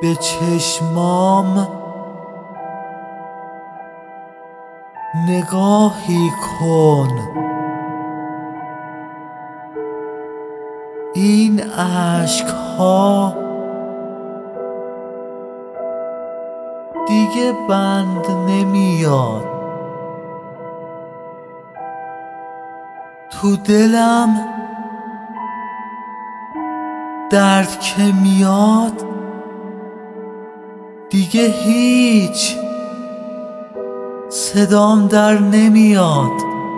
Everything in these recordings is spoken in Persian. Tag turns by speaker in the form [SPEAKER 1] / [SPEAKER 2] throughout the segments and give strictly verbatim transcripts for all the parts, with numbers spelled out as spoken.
[SPEAKER 1] به چشمام نگاهی کن. این اشک‌ها دیگه بند نمیاد. تو دلم درد که میاد دیگه هیچ صدام در نمیاد.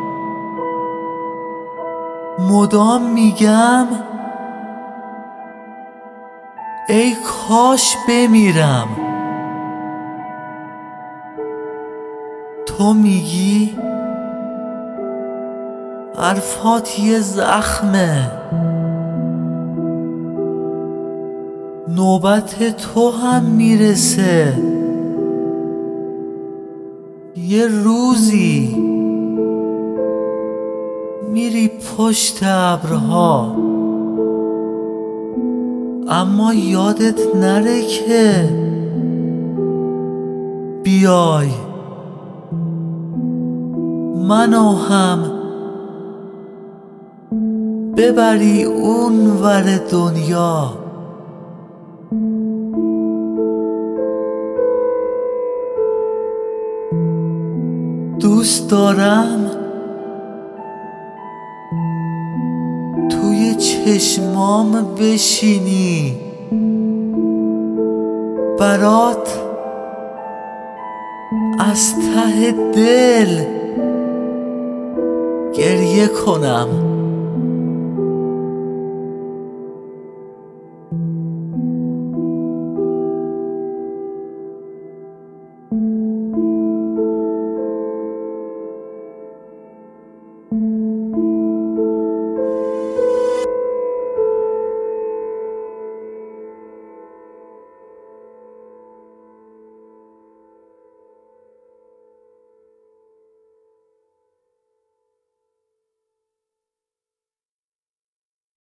[SPEAKER 1] مدام میگم ای کاش بمیرم. تو میگی حرفات یه زخمه. نوبت تو هم میرسه یه روزی. میری پشت ابرها اما یادت نره که بیای منو هم ببری اون ور دنیا. دوست دارم توی چشمام بشینی، برات از ته دل گریه کنم.